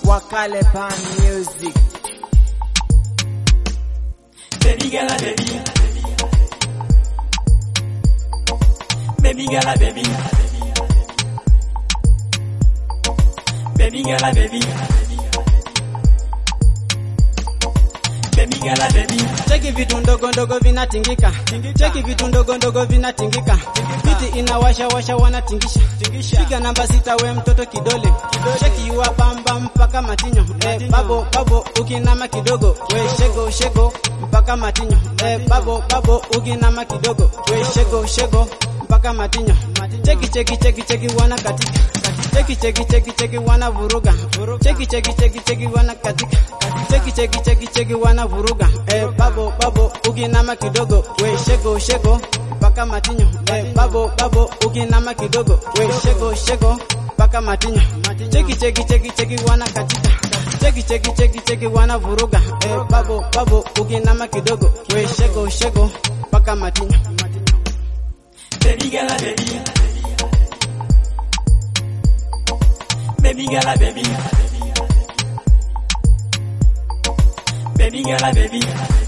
Wakale Pan Music. Baby gala baby, baby gala baby, baby gala baby, baby gala baby. Cheki vitu ndogo ndogo vinatingika, cheki vitu ndogo ndogo vinatingika, biti inawasha washa wanatingisha. Piga namba 6 we mtoto kidole, cheki yuwa bamba mpaka matinyo. Babo babo ukinama kidogo, we shego shego mpaka matinyo. Babo babo ukinama kidogo, we shego shego mpaka matinyo. Cheki cheki cheki cheki wana katika, cheki cheki cheki cheki wana vuruga, cheki cheki cheki cheki wana katika, cheki cheki cheki cheki wana vuruga. Babo babo ukinama kidogo, we shego shego mpaka matinyo. Babo babo ukinama kidogo, we shego shego mpaka matinyo. Cheki cheki cheki cheki wana katika, cheki cheki cheki cheki wana vuruga. Babo babo ukinama kidogo, we shego shego mpaka matinyo. Baby gala baby, baby gala baby, baby gala baby,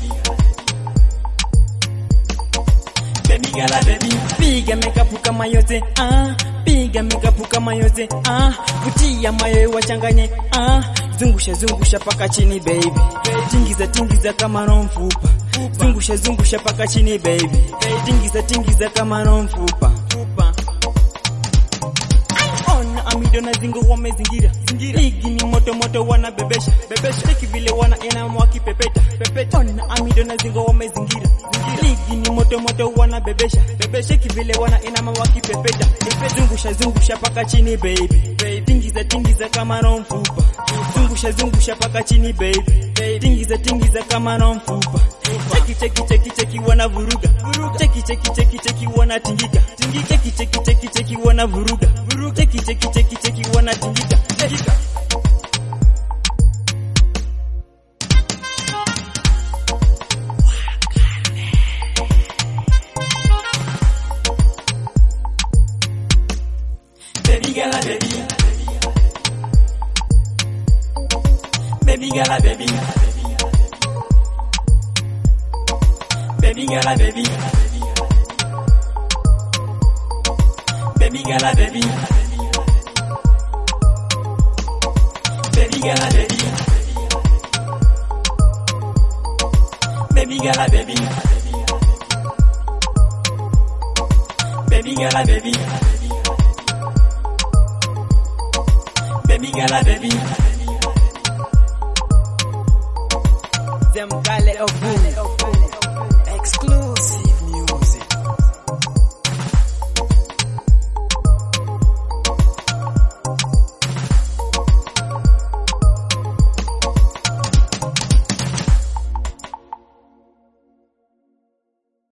baby gala baby. Piga makeup kama yote piga makeup kama yote vutia mayo wachanganye zungusha zungusha paka chini baby, tingiza tingiza kama romfupa, zungusha zungusha paka chini baby, tingiza tingiza kama romfupa. Ona amido na zingo wamezingira, ligi ni moto moto wanabebesha, cheki vile wana enamo wakipepeta. Ona amido na zingo wamezingira, ligi ni moto moto wanabebesha, cheki vile wana enamo wakipepeta. Zungusha zungusha paka chini baby, tingiza tingiza kama romfupa, zungusha zungusha paka chini baby, tingiza tingiza kama romfupa. Cheki cheki cheki cheki wana vuruga, cheki cheki cheki cheki wana tingika, cheki cheki cheki cheki wana vuruga, cheki cheki cheki cheki wana tingika. Baby gala baby, baby gala baby, baby gala baby, baby gala baby, baby gala baby, baby gala baby, baby gala baby, baby gala baby. Them Gale of Boom.